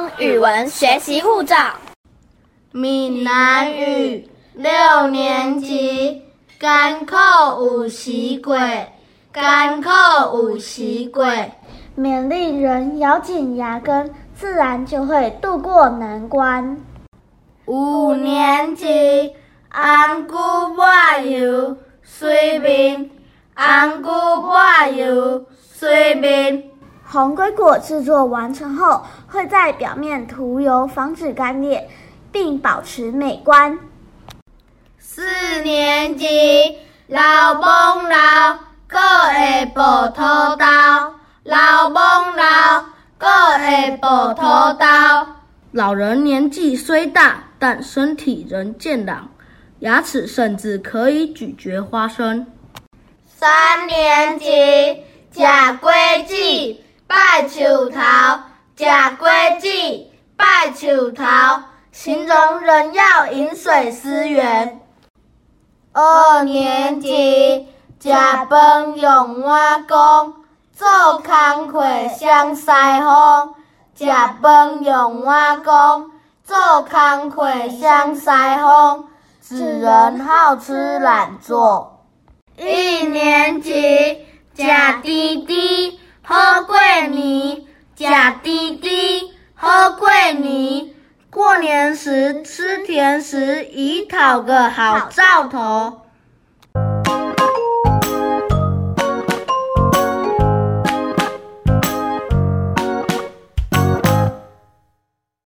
通语文学习护照。 闽南语6年级，甘苦有时过，甘苦有时过。 勉励人咬紧牙根，自然就会渡过难关。 5年级，红菇抹油水面，红菇抹油水面。 红龟果制作完成后，会在表面涂油，防止干裂，并保持美观。 4年级，老蒙老，搁会抱土豆，老蒙老，搁会抱土豆。 老人年纪虽大，但身体仍健朗，牙齿甚至可以咀嚼花生。 3年级，吃果子，拜树头，吃果子，拜树头，形容人要饮水思源。2年级，吃饭用碗公，做工课双西风，吃饭用碗公，做工课双西风，纸人好吃懒做。1年级，吃甜甜好过年，吃甜甜好过年。 过年时吃甜食，以讨个好兆头。